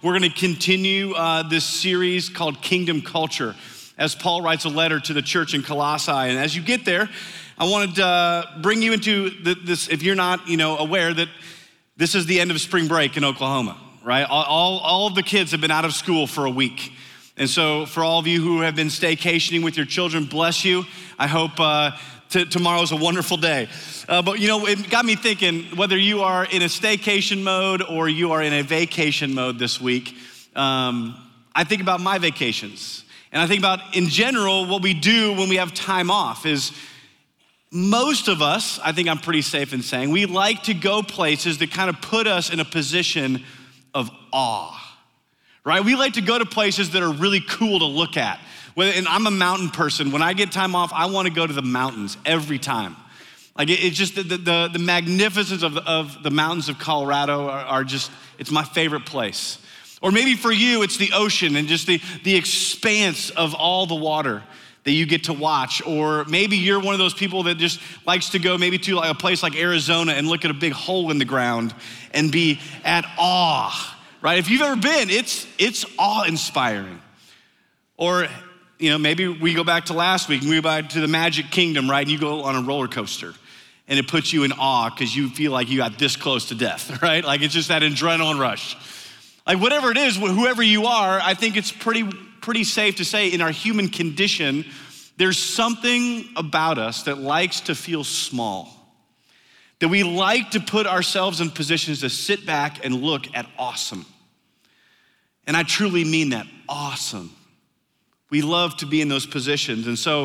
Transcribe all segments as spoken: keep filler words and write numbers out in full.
We're gonna continue uh, this series called Kingdom Culture as Paul writes a letter to the church in Colossae. And as you get there, I wanted to uh, bring you into the, this, if you're not you know, aware that this is the end of spring break in Oklahoma, right? All, all, all of the kids have been out of school for a week. And so for all of you who have been staycationing with your children, bless you. I hope uh, t- tomorrow's a wonderful day. Uh, but you know, it got me thinking, whether you are in a staycation mode or you are in a vacation mode this week, um, I think about my vacations. And I think about, in general, what we do when we have time off is most of us, I think I'm pretty safe in saying, we like to go places that kind of put us in a position of awe, right? We like to go to places that are really cool to look at. And I'm a mountain person. When I get time off, I want to go to the mountains every time. Like it, it's just the, the, the magnificence of, of the mountains of Colorado are, are just, it's my favorite place. Or maybe for you, it's the ocean and just the, the expanse of all the water that you get to watch. Or maybe you're one of those people that just likes to go maybe to like a place like Arizona and look at a big hole in the ground and be at awe, right? If you've ever been, it's, it's awe-inspiring. Or, you know, maybe we go back to last week and we go back to the Magic Kingdom, right? And you go on a roller coaster and it puts you in awe because you feel like you got this close to death, right? Like it's just that adrenaline rush. Like whatever it is, whoever you are, I think it's pretty, pretty safe to say in our human condition, there's something about us that likes to feel small, that we like to put ourselves in positions to sit back and look at awesome. And I truly mean that, awesome. We love to be in those positions. And so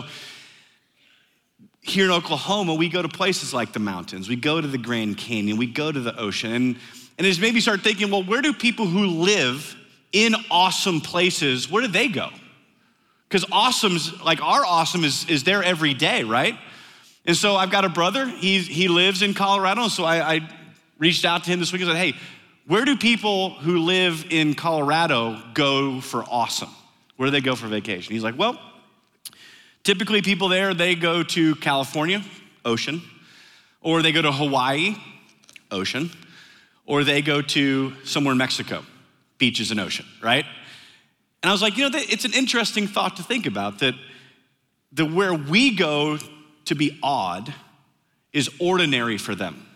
here in Oklahoma, we go to places like the mountains, we go to the Grand Canyon, we go to the ocean. And And as maybe start thinking, well, where do people who live in awesome places, where do they go? Because awesome's, like our awesome is, is there every day, right? And so I've got a brother, he, he lives in Colorado, so I, I reached out to him this week and said, hey, where do people who live in Colorado go for awesome? Where do they go for vacation? He's like, well, typically people there, they go to California, ocean, or they go to Hawaii, ocean, or they go to somewhere in Mexico, beaches and ocean, right? And I was like, you know, it's an interesting thought to think about, that the where we go to be odd is ordinary for them.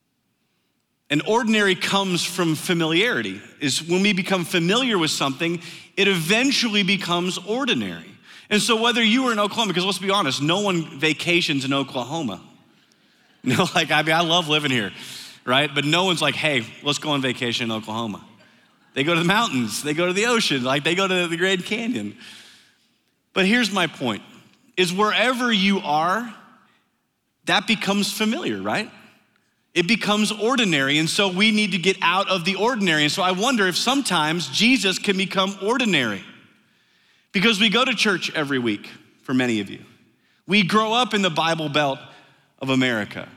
And ordinary comes from familiarity, is when we become familiar with something, it eventually becomes ordinary. And so whether you were in Oklahoma, because let's be honest, no one vacations in Oklahoma. You know, like, I mean, I love living here. Right? But no one's like, hey, let's go on vacation in Oklahoma. They go to the mountains, they go to the ocean, like they go to the Grand Canyon. But here's my point, is wherever you are, that becomes familiar, right? It becomes ordinary, and so we need to get out of the ordinary. And so I wonder if sometimes Jesus can become ordinary, because we go to church every week, for many of you. We grow up in the Bible Belt of America.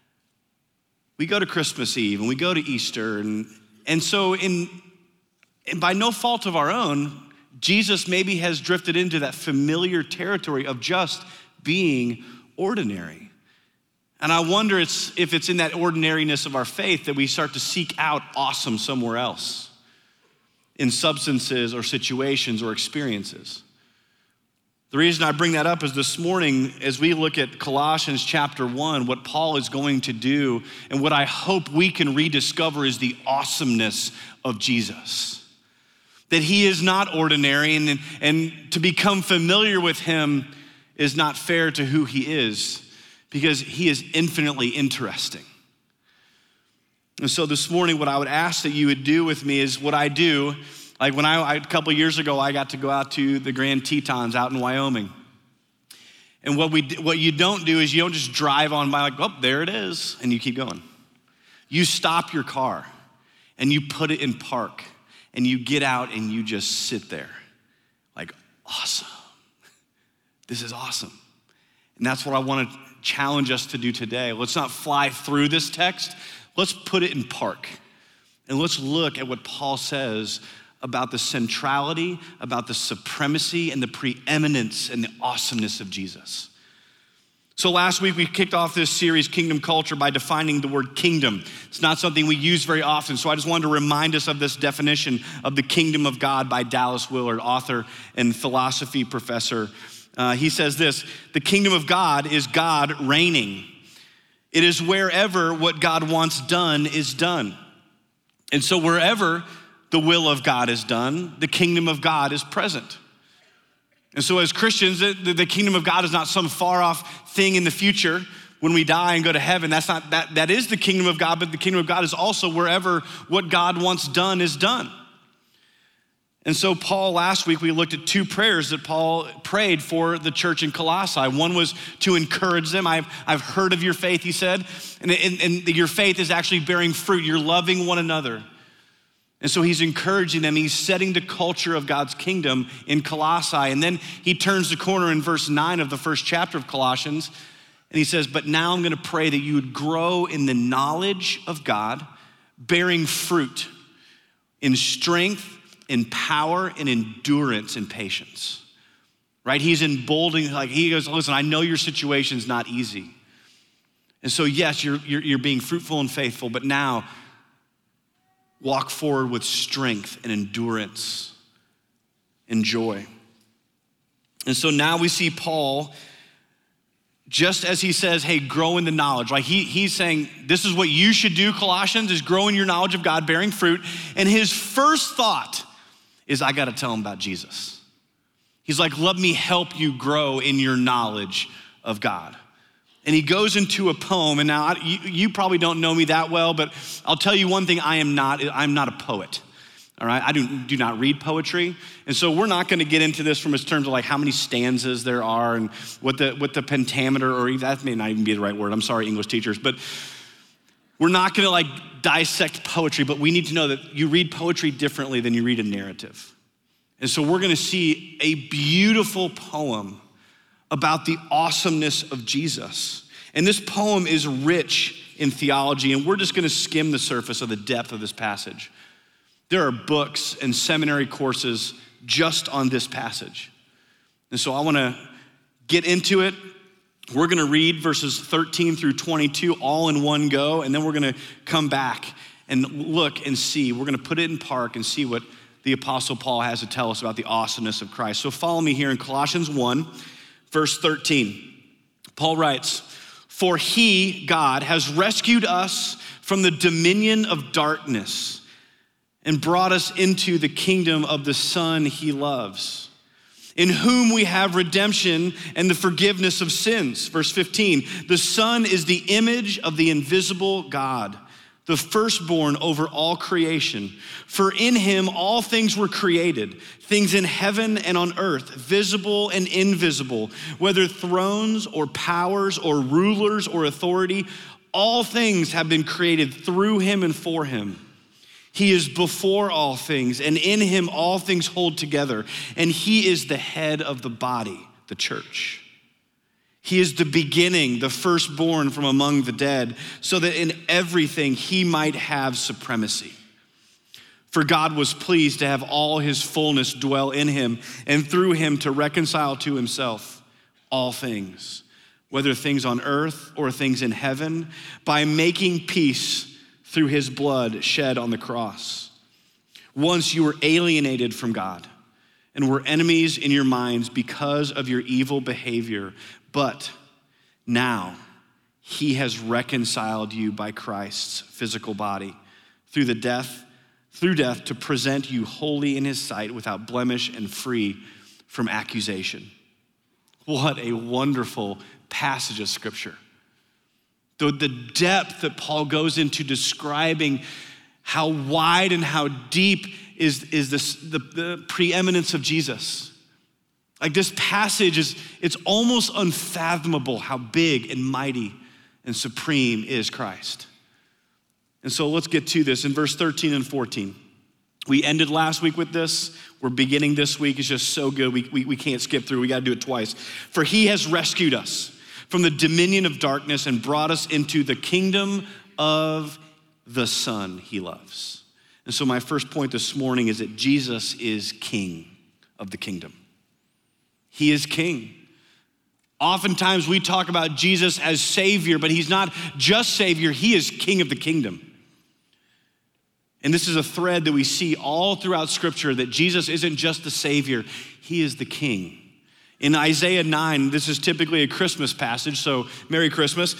We go to Christmas Eve and we go to Easter. And, and so in, and by no fault of our own, Jesus maybe has drifted into that familiar territory of just being ordinary. And I wonder it's, if it's in that ordinariness of our faith that we start to seek out awesome somewhere else, in substances or situations or experiences. The reason I bring that up is this morning, as we look at Colossians chapter one, what Paul is going to do, and what I hope we can rediscover is the awesomeness of Jesus. That he is not ordinary, and, and to become familiar with him is not fair to who he is, because he is infinitely interesting. And so this morning, what I would ask that you would do with me is what I do. Like when I, a couple years ago, I got to go out to the Grand Tetons out in Wyoming. And what we, what you don't do is you don't just drive on by like, oh, there it is, and you keep going. You stop your car and you put it in park and you get out and you just sit there. Like, awesome. This is awesome. And that's what I want to challenge us to do today. Let's not fly through this text. Let's put it in park. And let's look at what Paul says about the centrality, about the supremacy and the preeminence and the awesomeness of Jesus. So last week we kicked off this series, Kingdom Culture, by defining the word kingdom. It's not something we use very often, so I just wanted to remind us of this definition of the kingdom of God by Dallas Willard, author and philosophy professor. Uh, he says this: the kingdom of God is God reigning. It is wherever what God wants done is done. And so wherever the will of God is done, the kingdom of God is present. And so as Christians, the, the kingdom of God is not some far off thing in the future when we die and go to heaven. That's not, that, that is the kingdom of God, but the kingdom of God is also wherever what God wants done is done. And so Paul, last week, we looked at two prayers that Paul prayed for the church in Colossae. One was to encourage them. I've, I've heard of your faith, he said, and, and, and your faith is actually bearing fruit. You're loving one another. And so he's encouraging them. He's setting the culture of God's kingdom in Colossae. And then he turns the corner in verse nine of the first chapter of Colossians, and he says, but now I'm gonna pray that you would grow in the knowledge of God, bearing fruit in strength, in power, in endurance, and patience, right? He's emboldening, like he goes, listen, I know your situation's not easy. And so yes, you're, you're, you're being fruitful and faithful, but now walk forward with strength and endurance and joy. And so now we see Paul, just as he says, hey, grow in the knowledge, right? He, he's saying, this is what you should do, Colossians, is grow in your knowledge of God, bearing fruit. And his first thought is, I gotta tell him about Jesus. He's like, let me help you grow in your knowledge of God. And he goes into a poem, and now I, you, you probably don't know me that well, but I'll tell you one thing, I am not, I'm not a poet, all right? I do, do not read poetry, and so we're not gonna get into this from its terms of like how many stanzas there are and what the, what the pentameter, or even, that may not even be the right word, I'm sorry, English teachers, but we're not gonna like dissect poetry, but we need to know that you read poetry differently than you read a narrative. And so we're gonna see a beautiful poem about the awesomeness of Jesus. And this poem is rich in theology, and we're just gonna skim the surface of the depth of this passage. There are books and seminary courses just on this passage. And so I wanna get into it. We're gonna read verses thirteen through twenty-two all in one go, and then we're gonna come back and look and see. We're gonna put it in park and see what the Apostle Paul has to tell us about the awesomeness of Christ. So follow me here in Colossians one, verse thirteen. Paul writes, for he, God, has rescued us from the dominion of darkness and brought us into the kingdom of the Son he loves, in whom we have redemption and the forgiveness of sins. Verse fifteen, the Son is the image of the invisible God, the firstborn over all creation. For in him all things were created, things in heaven and on earth, visible and invisible, whether thrones or powers or rulers or authority, all things have been created through him and for him. He is before all things, and in him all things hold together. And he is the head of the body, the church. He is the beginning, the firstborn from among the dead, so that in everything he might have supremacy. For God was pleased to have all his fullness dwell in him, and through him to reconcile to himself all things, whether things on earth or things in heaven, by making peace through his blood shed on the cross. Once you were alienated from God and were enemies in your minds because of your evil behavior, but now he has reconciled you by Christ's physical body through the death, through death to present you holy in his sight, without blemish and free from accusation. What a wonderful passage of scripture. The, the depth that Paul goes into describing how wide and how deep is, is this, the, the preeminence of Jesus. Like this passage is, it's almost unfathomable how big and mighty and supreme is Christ. And so let's get to this in verse thirteen and fourteen. We ended last week with this. We're beginning this week. It's just so good. We, we, we can't skip through. We got to do it twice. For he has rescued us from the dominion of darkness and brought us into the kingdom of the Son he loves. And so my first point this morning is that Jesus is king of the kingdom. He is king. Oftentimes we talk about Jesus as Savior, but he's not just Savior, he is King of the kingdom. And this is a thread that we see all throughout Scripture, that Jesus isn't just the Savior, he is the King. In Isaiah nine, this is typically a Christmas passage, so Merry Christmas.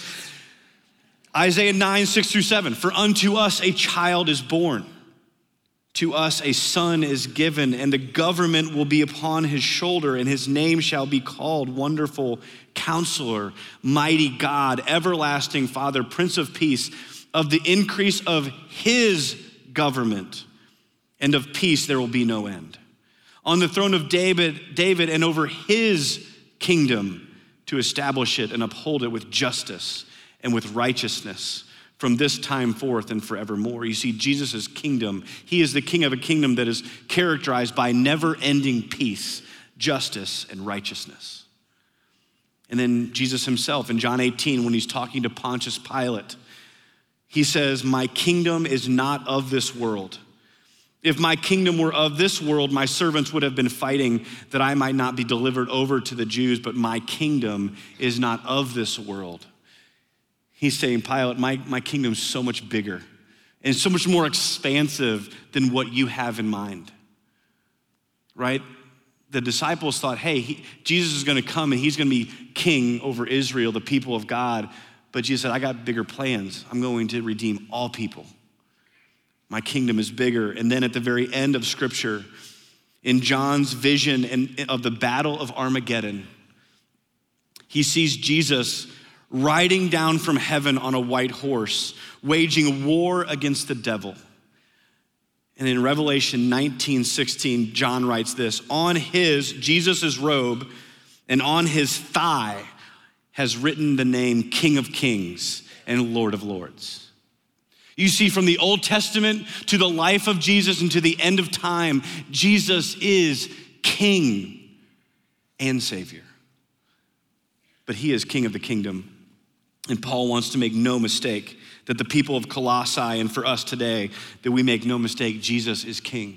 Isaiah nine, six through seven, for unto us a child is born. To us a son is given, and the government will be upon his shoulder, and his name shall be called Wonderful Counselor, Mighty God, Everlasting Father, Prince of Peace. Of the increase of his government and of peace there will be no end. On the throne of David, David, and over his kingdom, to establish it and uphold it with justice and with righteousness, from this time forth and forevermore. You see, Jesus' kingdom, he is the king of a kingdom that is characterized by never-ending peace, justice, and righteousness. And then Jesus himself in John eighteen, when he's talking to Pontius Pilate, he says, my kingdom is not of this world. If my kingdom were of this world, my servants would have been fighting that I might not be delivered over to the Jews, but my kingdom is not of this world. He's saying, Pilate, my, my kingdom's so much bigger and so much more expansive than what you have in mind, right? The disciples thought, hey, he, Jesus is gonna come and he's gonna be king over Israel, the people of God. But Jesus said, I got bigger plans. I'm going to redeem all people. My kingdom is bigger. And then at the very end of Scripture, in John's vision and of the battle of Armageddon, he sees Jesus riding down from heaven on a white horse, waging war against the devil. And in Revelation nineteen sixteen, John writes this, on his, Jesus' robe, and on his thigh has written the name King of Kings and Lord of Lords. You see, from the Old Testament to the life of Jesus and to the end of time, Jesus is King and Savior. But he is King of the kingdom. And Paul wants to make no mistake that the people of Colossae and for us today, that we make no mistake, Jesus is King.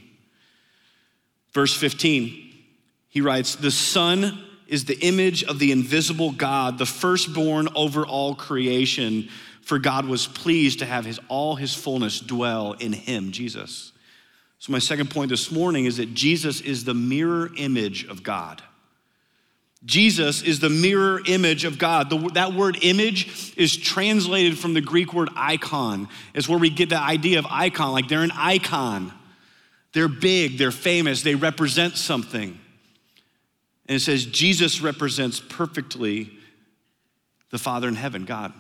Verse fifteen, he writes, the Son is the image of the invisible God, the firstborn over all creation, for God was pleased to have his, all his fullness dwell in him, Jesus. So my second point this morning is that Jesus is the mirror image of God. Jesus is the mirror image of God. The, that word image is translated from the Greek word icon. It's where we get the idea of icon, like they're an icon. They're big, they're famous, they represent something. And it says Jesus represents perfectly the Father in heaven, God.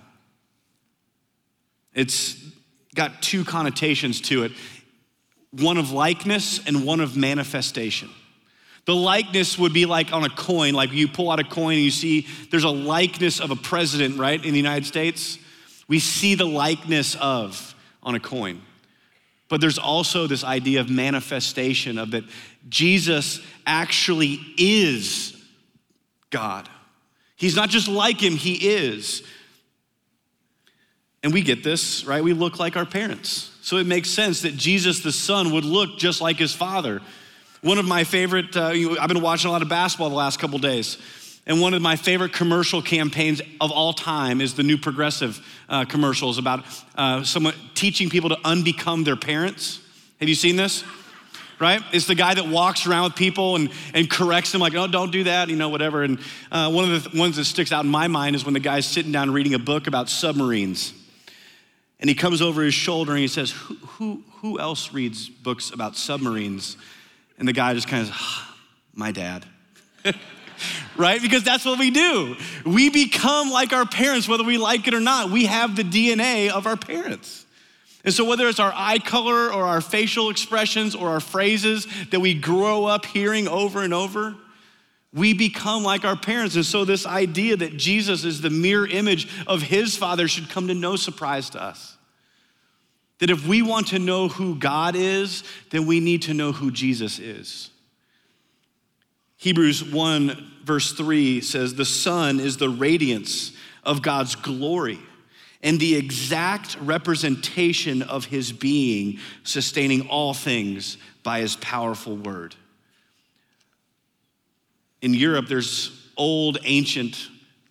It's got two connotations to it, one of likeness and one of manifestation. The likeness would be like on a coin, like you pull out a coin and you see there's a likeness of a president, right, in the United States. We see the likeness of on a coin. But there's also this idea of manifestation, of that Jesus actually is God. He's not just like him, he is. And we get this, right? We look like our parents. So it makes sense that Jesus the Son would look just like his Father. One of my favorite, uh, I've been watching a lot of basketball the last couple days, and one of my favorite commercial campaigns of all time is the new Progressive uh, commercials about uh, someone teaching people to unbecome their parents. Have you seen this? Right? It's the guy that walks around with people and, and corrects them like, oh, don't do that, you know, whatever. And uh, one of the th- ones that sticks out in my mind is when the guy's sitting down reading a book about submarines. And he comes over his shoulder and he says, who, who, who else reads books about submarines? And the guy just kind of, ah, my dad. Right? Because that's what we do. We become like our parents, whether we like it or not. We have the D N A of our parents. And so whether it's our eye color or our facial expressions or our phrases that we grow up hearing over and over, we become like our parents. And so this idea that Jesus is the mirror image of his Father should come to no surprise to us. That if we want to know who God is, then we need to know who Jesus is. Hebrews one verse three says, the Son is the radiance of God's glory and the exact representation of his being, sustaining all things by his powerful word. In Europe, there's old ancient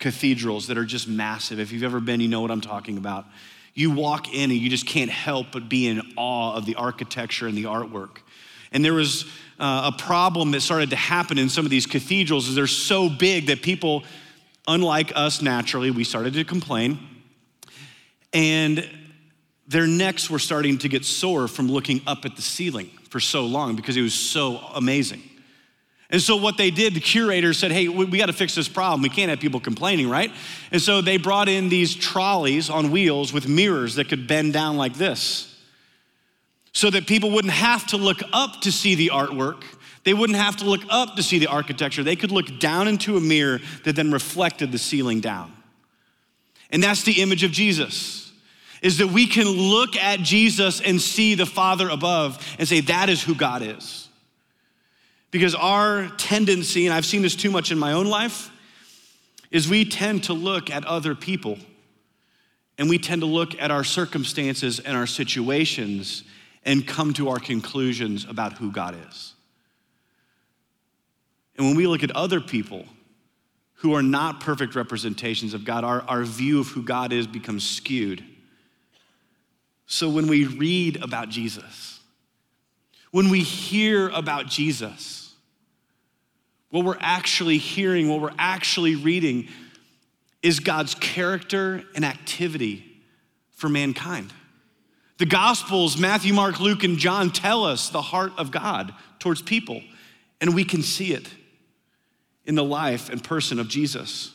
cathedrals that are just massive. If you've ever been, you know what I'm talking about. You walk in and you just can't help but be in awe of the architecture and the artwork. And there was uh, a problem that started to happen in some of these cathedrals is they're so big that people, unlike us naturally, we started to complain. And their necks were starting to get sore from looking up at the ceiling for so long because it was so amazing. And so what they did, the curator said, hey, we, we got to fix this problem. We can't have people complaining, right? And so they brought in these trolleys on wheels with mirrors that could bend down like this so that people wouldn't have to look up to see the artwork. They wouldn't have to look up to see the architecture. They could look down into a mirror that then reflected the ceiling down. And that's the image of Jesus, is that we can look at Jesus and see the Father above and say, that is who God is. Because our tendency, and I've seen this too much in my own life, is we tend to look at other people and we tend to look at our circumstances and our situations and come to our conclusions about who God is. And when we look at other people who are not perfect representations of God, our, our view of who God is becomes skewed. So when we read about Jesus, when we hear about Jesus, what we're actually hearing, what we're actually reading is God's character and activity for mankind. The Gospels, Matthew, Mark, Luke, and John tell us the heart of God towards people, and we can see it in the life and person of Jesus.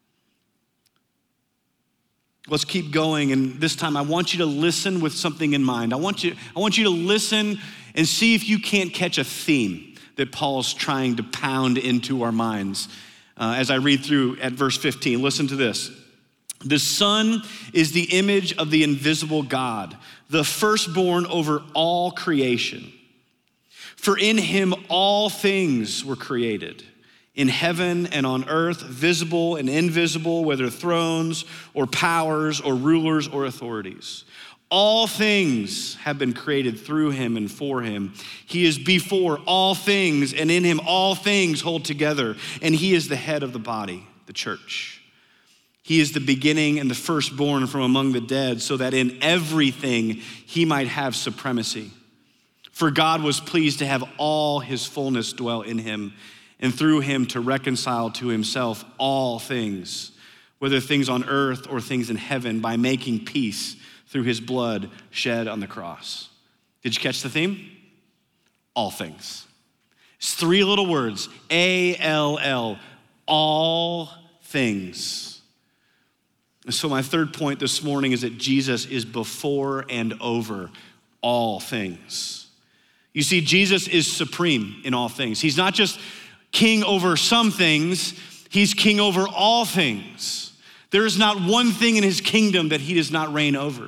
Let's keep going, and this time I want you to listen with something in mind. I want you, I want you to listen and see if you can't catch a theme that Paul's trying to pound into our minds. Uh, as I read through at verse fifteen, listen to this. The Son is the image of the invisible God, the firstborn over all creation. For in him all things were created, in heaven and on earth, visible and invisible, whether thrones or powers or rulers or authorities. All things have been created through him and for him. He is before all things, and in him all things hold together. And he is the head of the body, the church. He is the beginning and the firstborn from among the dead, so that in everything he might have supremacy. For God was pleased to have all his fullness dwell in him, and through him to reconcile to himself all things, whether things on earth or things in heaven, by making peace through his blood shed on the cross. Did you catch the theme? All things. It's three little words, A L L, all things. And so my third point this morning is that Jesus is before and over all things. You see, Jesus is supreme in all things. He's not just king over some things, he's king over all things. There is not one thing in his kingdom that he does not reign over.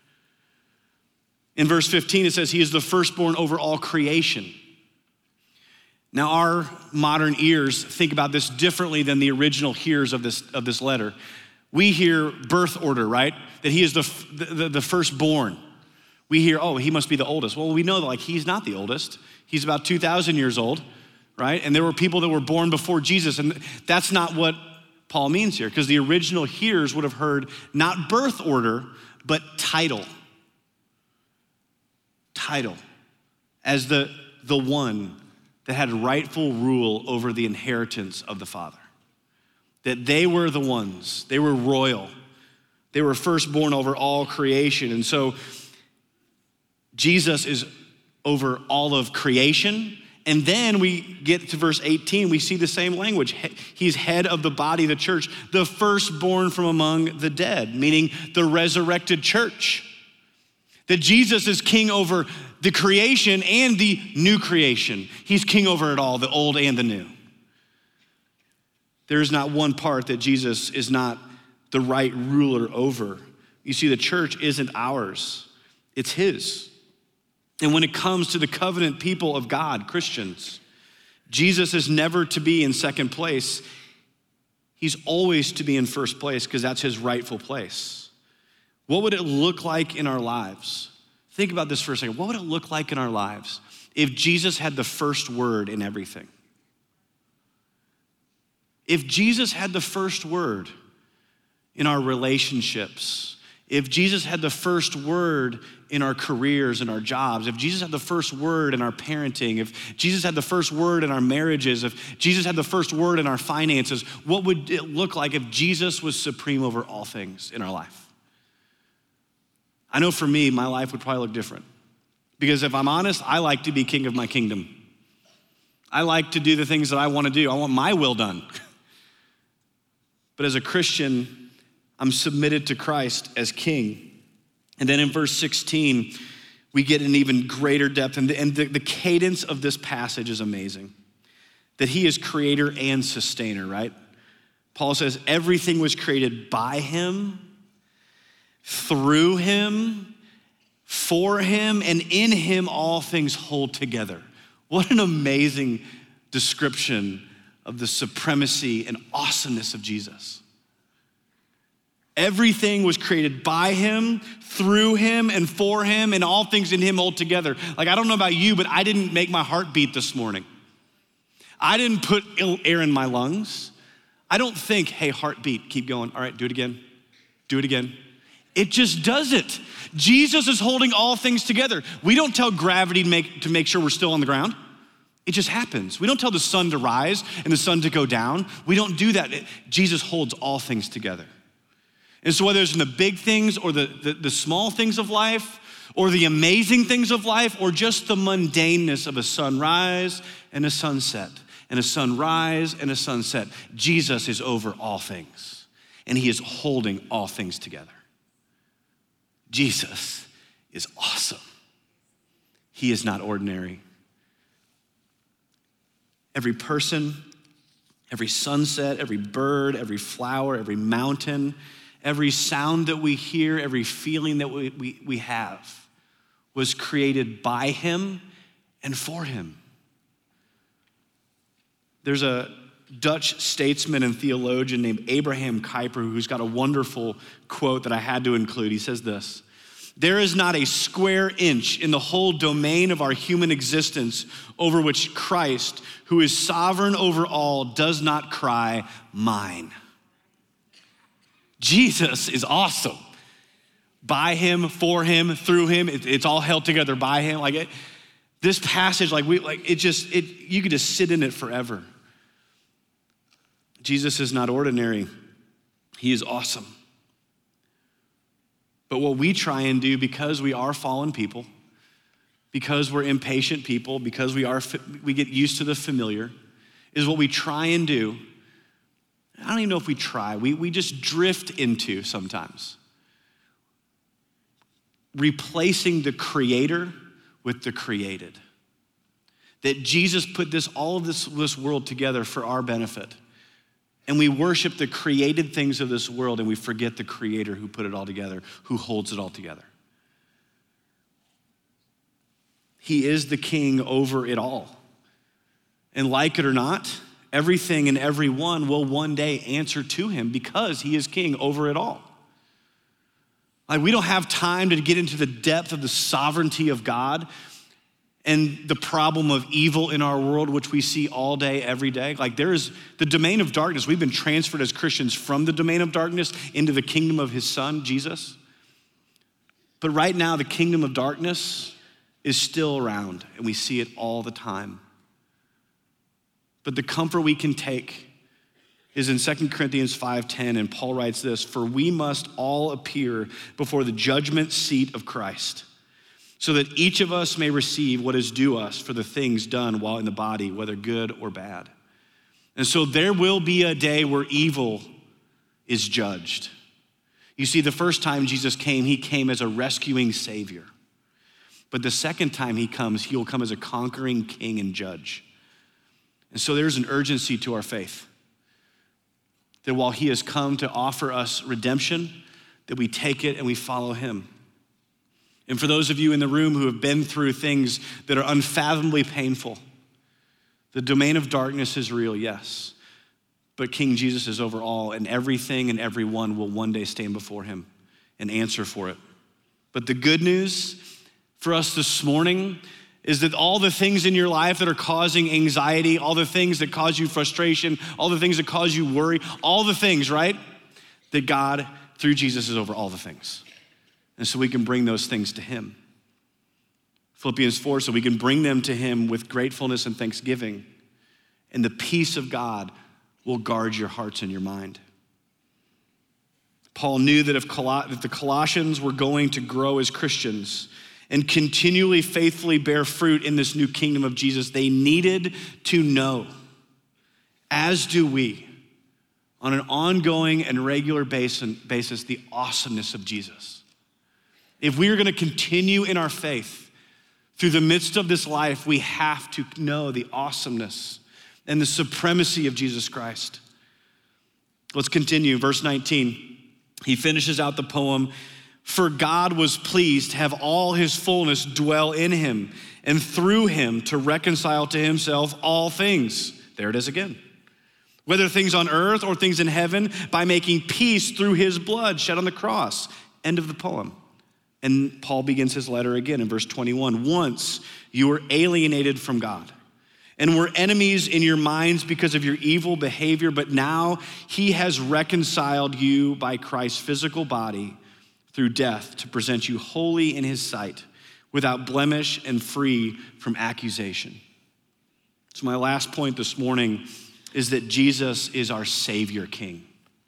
In verse fifteen, it says he is the firstborn over all creation. Now, our modern ears think about this differently than the original hearers of this, of this letter. We hear birth order, right? That he is the, the, the firstborn. We hear, oh, he must be the oldest. Well, we know that like he's not the oldest. He's about two thousand years old, right? And there were people that were born before Jesus, and that's not what Paul means here, because the original hearers would have heard not birth order, but title. Title as the, the one that had rightful rule over the inheritance of the Father. That they were the ones, they were royal. They were firstborn over all creation. And so Jesus is over all of creation. And then we get to verse eighteen, we see the same language. He's head of the body, the church, the firstborn from among the dead, meaning the resurrected church. That Jesus is king over the creation and the new creation. He's king over it all, the old and the new. There is not one part that Jesus is not the right ruler over. You see, the church isn't ours, it's his. And when it comes to the covenant people of God, Christians, Jesus is never to be in second place. He's always to be in first place because that's his rightful place. What would it look like in our lives? Think about this for a second. What would it look like in our lives if Jesus had the first word in everything? If Jesus had the first word in our relationships, if Jesus had the first word in our careers and our jobs, if Jesus had the first word in our parenting, if Jesus had the first word in our marriages, if Jesus had the first word in our finances, what would it look like if Jesus was supreme over all things in our life? I know for me, my life would probably look different. Because if I'm honest, I like to be king of my kingdom. I like to do the things that I want to do. I want my will done. But as a Christian, I'm submitted to Christ as king. And then in verse sixteen, we get an even greater depth. And the, and the, the cadence of this passage is amazing. That he is creator and sustainer, right? Paul says everything was created by him, through him, for him, and in him all things hold together. What an amazing description of the supremacy and awesomeness of Jesus. Everything was created by him, through him, and for him, and all things in him hold together. Like, I don't know about you, but I didn't make my heart beat this morning. I didn't put air in my lungs. I don't think, hey, heartbeat, keep going. All right, do it again. Do it again. It just does it. Jesus is holding all things together. We don't tell gravity to make, to make sure we're still on the ground. It just happens. We don't tell the sun to rise and the sun to go down. We don't do that. It, Jesus holds all things together. And so whether it's in the big things or the, the, the small things of life or the amazing things of life or just the mundaneness of a sunrise and a sunset and a sunrise and a sunset, Jesus is over all things and he is holding all things together. Jesus is awesome. He is not ordinary. Every person, every sunset, every bird, every flower, every mountain, every sound that we hear, every feeling that we, we, we have was created by him and for him. There's a Dutch statesman and theologian named Abraham Kuyper who's got a wonderful quote that I had to include. He says this: "There is not a square inch in the whole domain of our human existence over which Christ, who is sovereign over all, does not cry, 'Mine.'" Jesus is awesome. By him, for him, through him, it, it's all held together by him. Like it, this passage, like we, like it just, it you could just sit in it forever. Jesus is not ordinary. He is awesome. But what we try and do, because we are fallen people, because we're impatient people, because we are we get used to the familiar, is what we try and do. I don't even know if we try. We, we just drift into sometimes. Replacing the creator with the created. That Jesus put this all of this, this world together for our benefit. And we worship the created things of this world and we forget the creator who put it all together, who holds it all together. He is the king over it all. And like it or not, everything and everyone will one day answer to him because he is king over it all. Like, we don't have time to get into the depth of the sovereignty of God and the problem of evil in our world, which we see all day, every day. Like, there is the domain of darkness. We've been transferred as Christians from the domain of darkness into the kingdom of his son, Jesus. But right now, the kingdom of darkness is still around, and we see it all the time. But the comfort we can take is in Second Corinthians five ten, and Paul writes this: "For we must all appear before the judgment seat of Christ, so that each of us may receive what is due us for the things done while in the body, whether good or bad." And so there will be a day where evil is judged. You see, the first time Jesus came, he came as a rescuing savior. But the second time he comes, he will come as a conquering king and judge. And so there's an urgency to our faith. That while he has come to offer us redemption, that we take it and we follow him. And for those of you in the room who have been through things that are unfathomably painful, the domain of darkness is real, yes. But King Jesus is over all, and everything and everyone will one day stand before him and answer for it. But the good news for us this morning is that all the things in your life that are causing anxiety, all the things that cause you frustration, all the things that cause you worry, all the things, right? that God, through Jesus, is over all the things. And so we can bring those things to him. Philippians four, so we can bring them to him with gratefulness and thanksgiving. And the peace of God will guard your hearts and your mind. Paul knew that if, Col- if the Colossians were going to grow as Christians and continually faithfully bear fruit in this new kingdom of Jesus, they needed to know, as do we, on an ongoing and regular basis, the awesomeness of Jesus. If we are going to continue in our faith through the midst of this life, we have to know the awesomeness and the supremacy of Jesus Christ. Let's continue, verse nineteen. He finishes out the poem, for God was pleased to have all his fullness dwell in him, and through him to reconcile to himself all things. There it is again. Whether things on earth or things in heaven, by making peace through his blood shed on the cross. End of the poem. And Paul begins his letter again in verse twenty-one. Once you were alienated from God and were enemies in your minds because of your evil behavior, but now he has reconciled you by Christ's physical body through death to present you holy in his sight, without blemish and free from accusation. So my last point this morning is that Jesus is our Savior King.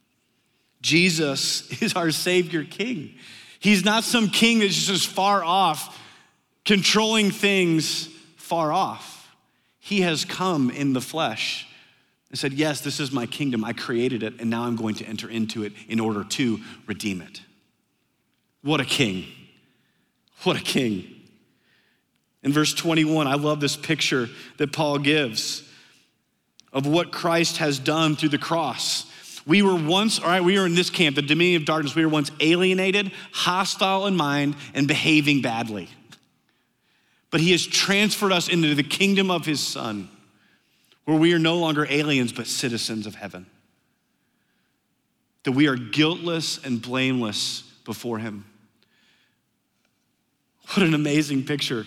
Jesus is our Savior King. He's not some king that's just far off, controlling things far off. He has come in the flesh and said, yes, this is my kingdom. I created it, and now I'm going to enter into it in order to redeem it. What a king. What a king. In verse twenty-one, I love this picture that Paul gives of what Christ has done through the cross. We were once, all right, we were in this camp, the dominion of darkness. We were once alienated, hostile in mind, and behaving badly. But he has transferred us into the kingdom of his Son, where we are no longer aliens, but citizens of heaven. That we are guiltless and blameless before him. What an amazing picture.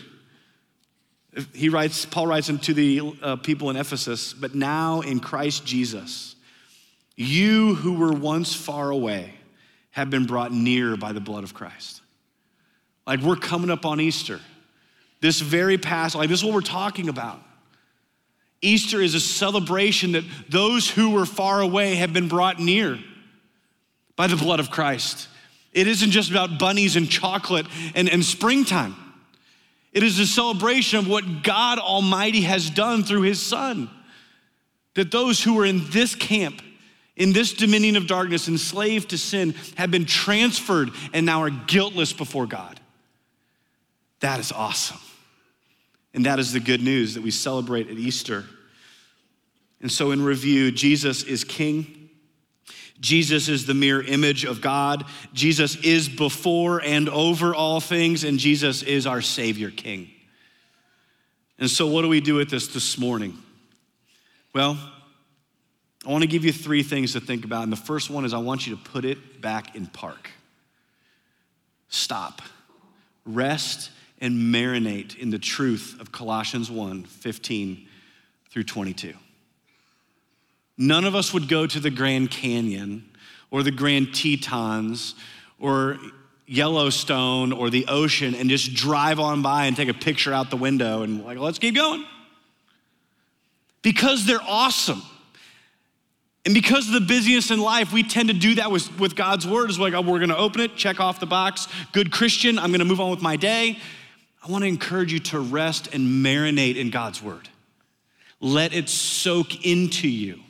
He writes, Paul writes into the uh, people in Ephesus, but now in Christ Jesus, you who were once far away have been brought near by the blood of Christ. Like we're coming up on Easter. This very past, like this is what we're talking about. Easter is a celebration that those who were far away have been brought near by the blood of Christ. It isn't just about bunnies and chocolate and, and springtime. It is a celebration of what God Almighty has done through his Son. That those who were in this camp, in this dominion of darkness, enslaved to sin, have been transferred and now are guiltless before God. That is awesome. And that is the good news that we celebrate at Easter. And so in review, Jesus is King. Jesus is the mere image of God. Jesus is before and over all things, and Jesus is our Savior King. And so what do we do with this this morning? Well, I want to give you three things to think about. And the first one is I want you to put it back in park. Stop. Rest and marinate in the truth of Colossians one, fifteen through twenty-two. None of us would go to the Grand Canyon or the Grand Tetons or Yellowstone or the ocean and just drive on by and take a picture out the window and like, let's keep going. Because they're awesome. And because of the busyness in life, we tend to do that with, with God's word. It's like, oh, we're gonna open it, check off the box, good Christian, I'm gonna move on with my day. I wanna encourage you to rest and marinate in God's word. Let it soak into you.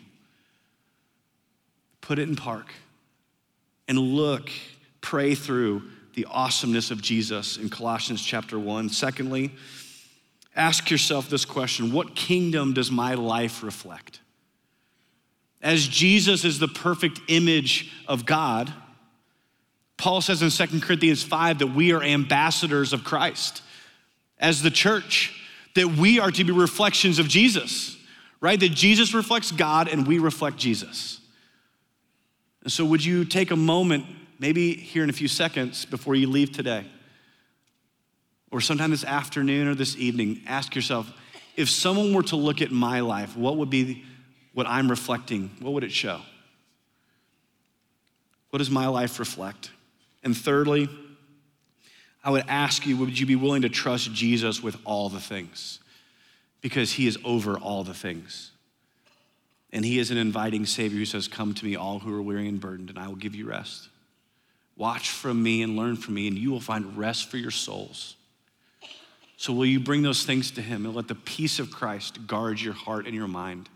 Put it in park and look, pray through the awesomeness of Jesus in Colossians chapter one. Secondly, ask yourself this question: what kingdom does my life reflect? As Jesus is the perfect image of God, Paul says in Second Corinthians five that we are ambassadors of Christ. As the church, that we are to be reflections of Jesus, right? That Jesus reflects God and we reflect Jesus. And so would you take a moment, maybe here in a few seconds before you leave today, or sometime this afternoon or this evening, ask yourself, if someone were to look at my life, what would be what I'm reflecting? What would it show? What does my life reflect? And thirdly, I would ask you, would you be willing to trust Jesus with all the things? Because he is over all the things. And he is an inviting Savior who says, come to me, all who are weary and burdened, and I will give you rest. Watch from me and learn from me, and you will find rest for your souls. So will you bring those things to him and let the peace of Christ guard your heart and your mind?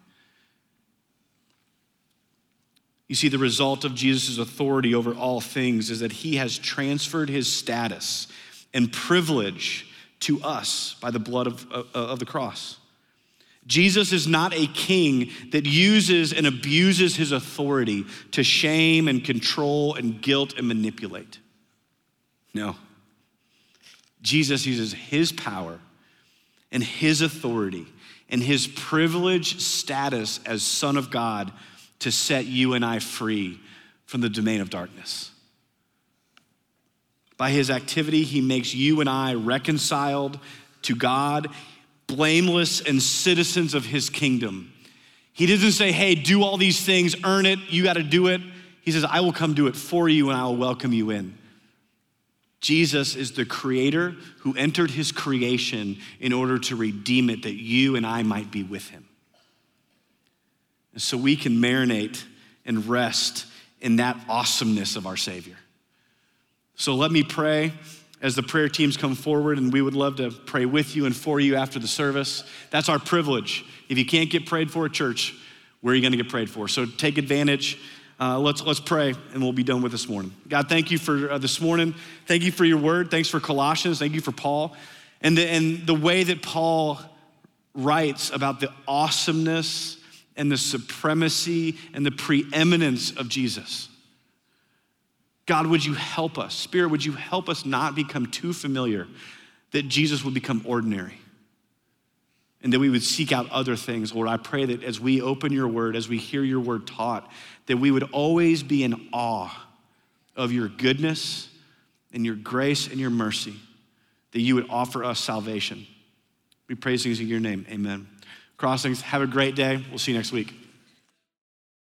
You see, the result of Jesus' authority over all things is that he has transferred his status and privilege to us by the blood of, of, of the cross. Jesus is not a king that uses and abuses his authority to shame and control and guilt and manipulate. No. Jesus uses his power and his authority and his privileged status as Son of God to set you and I free from the domain of darkness. By his activity, he makes you and I reconciled to God, blameless and citizens of his kingdom. He doesn't say, hey, do all these things, earn it, you gotta do it. He says, I will come do it for you and I will welcome you in. Jesus is the creator who entered his creation in order to redeem it, that you and I might be with him. And so we can marinate and rest in that awesomeness of our Savior. So let me pray as the prayer teams come forward, and we would love to pray with you and for you after the service. That's our privilege. If you can't get prayed for at church, where are you gonna get prayed for? So take advantage. Uh, let's let's pray, and we'll be done with this morning. God, thank you for uh, this morning. Thank you for your word. Thanks for Colossians. Thank you for Paul. And the, and the way that Paul writes about the awesomeness and the supremacy and the preeminence of Jesus. God, would you help us? Spirit, would you help us not become too familiar, that Jesus would become ordinary and that we would seek out other things. Lord, I pray that as we open your word, as we hear your word taught, that we would always be in awe of your goodness and your grace and your mercy, that you would offer us salvation. We praise things in your name, amen. Crossings, have a great day. We'll see you next week.